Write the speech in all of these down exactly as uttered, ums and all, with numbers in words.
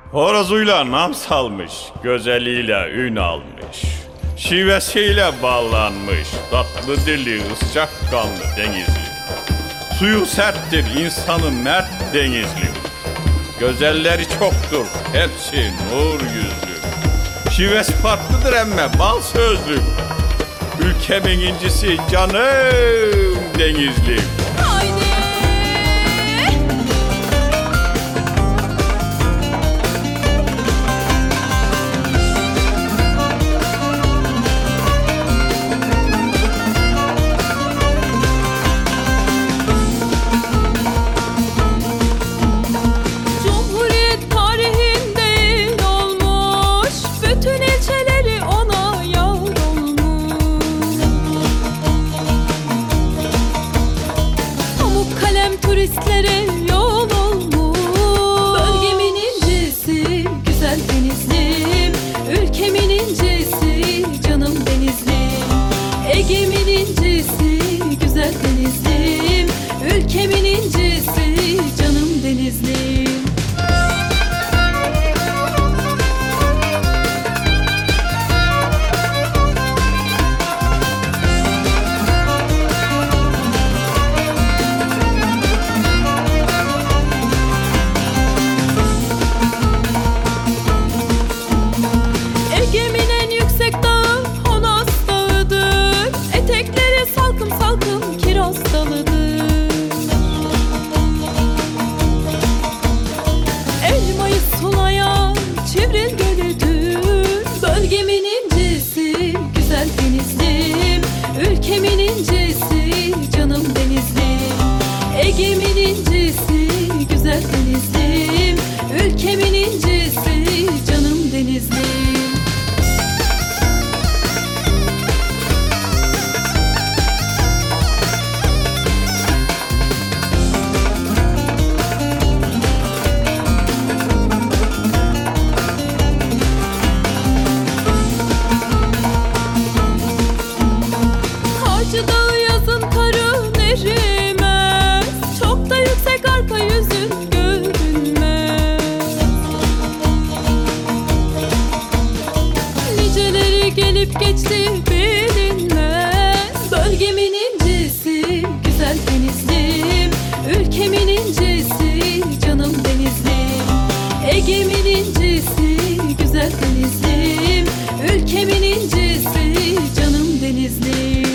Horozuyla nam salmış, gözeliyle ün almış. Şivesiyle bağlanmış, tatlı dili ıscak kanlı denizli. Suyu serttir, insanı mert denizli. Güzelleri çoktur, hepsi nur yüzlü. Şivesi farklıdır emme bal sözlü. Ülkemin incisi canım denizli. Haydi. Cumhuriyet tarihinde olmuş, bütün ilçeleri ona yar olmuş. Pamuk kalem turistlere yol olmuş. Bölgemin incisi, güzel Denizlim. Ülkemin incisi, canım Denizlim. Ege'min incisi, güzel Denizlim. Ülkemin incisi, canım Denizlim. Ege'min en yüksek dağı Honas Dağı'dır. Etekleri salkım salkım kiraz dalıdır. Elmayı sulayan Çivril Gölü'dür. Bölgemin incisi, güzel Denizlim. Ülkemin incisi, canım Denizlim. Ege'min incisi, güzel Denizlim. Ülkemin incisi, canım Denizlim. Harcı Dağı yazın karın erimez. Çok da yüksek arka yüzün görünmez. Niceleri gelip geçti bilinmez. Bölgemin incisi, güzel Denizlim. Ülkemin incisi, canım Denizlim. Ege'min incisi, güzel Denizlim. Ülkemin incisi, canım Denizlim.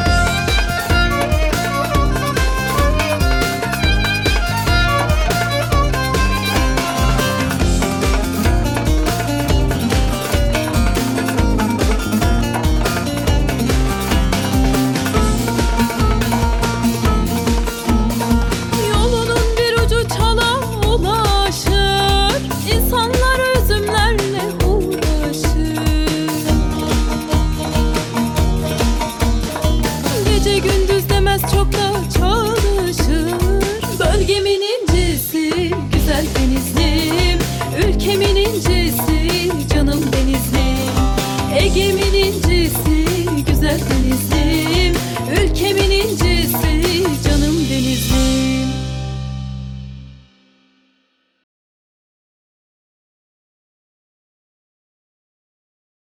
Yolunun bir ucu çala ulaşır. İnsanlar üzümlerle uğraşır. Gece gündüz demez çok da çalışır. Bölgemin incisi, güzel Denizlim. Ülkemin incisi, canım Denizlim. Ege'min incisi, güzel Denizlim.